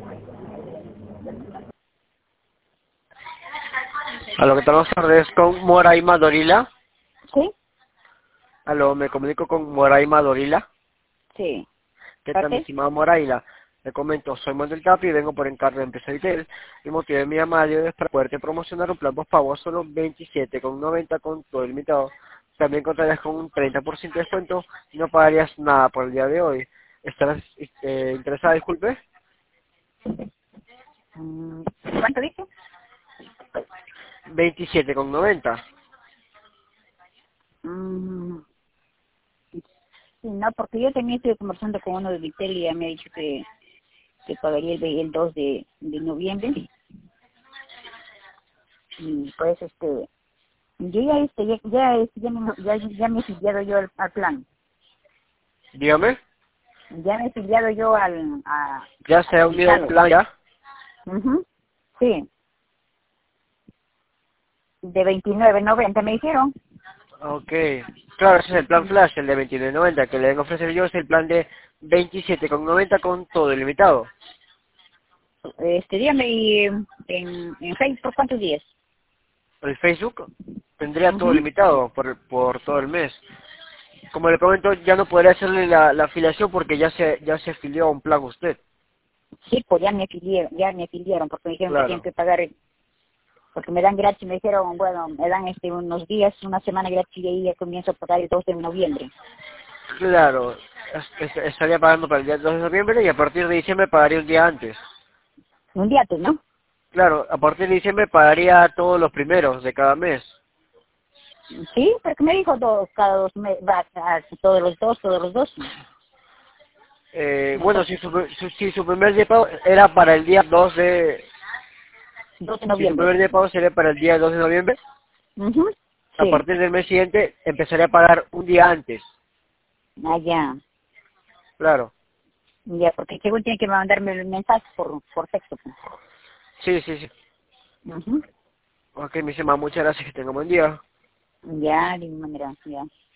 Aló, ¿qué tal? Buenas tardes, con Moraima Dorila. ¿Sí? Aló, me comunico con Moraima Dorila. Sí. ¿Qué tal, mi ¿Parte? estimada Moraila? Le comento, soy Manuel Tapi y vengo por encargo de Empresa Vitel. El motivo de mi llamada es para poderte promocionar un plan postpago a solo 27,90 con todo el limitado. También contarías con un 30% de descuento y no pagarías nada por el día de hoy. ¿Estarás interesada, disculpe? ¿Cuánto dice? 27,90. Mm, sí, no, porque yo también estoy conversando con uno de Vitel y ya me ha dicho que pagaría el 2 de noviembre. Y pues, yo ya, ya me he afiliado yo al plan. Dígame, Ya me he afiliado yo ¿ya se ha al unido al plan. plan ya? Ujú. Sí, de 29.90 me dijeron. Ok, claro, ese es el plan Flash, el de 29,90, que le vengo a ofrecer yo es el plan de 27,90 con todo ilimitado. Dígame, ¿y en Facebook cuántos días? El Facebook tendría todo Ujú. limitado por todo el mes. Como le comento, ya no podré hacerle la afiliación porque ya se afilió a un plan usted. Sí, pues ya me afiliaron porque me dijeron que tienen Claro, que pagar, porque me dan gratis, me dijeron, bueno, me dan unos días, una semana gratis y ahí ya comienzo a pagar el 2 de noviembre. claro, estaría pagando para el día 2 de noviembre y a partir de diciembre pagaría un día antes. Un día antes, ¿no? Claro, a partir de diciembre pagaría todos los primeros de cada mes. Sí, porque me dijo cada 2 meses, va a todos los dos. Bueno, Entonces, si su primer día de pago era para el día 2 de... 2 de Si su noviembre. primer día de pago sería para el día 2 de noviembre, Ujú. a Sí, partir del mes siguiente empezaría a pagar un día antes. ya, Claro. ya, porque según tiene que mandarme el mensaje por texto. Pues. Sí, sí, sí. Ujú. Ok, mi semana, muchas gracias, que tenga buen día. Ya, de mi manera, ya.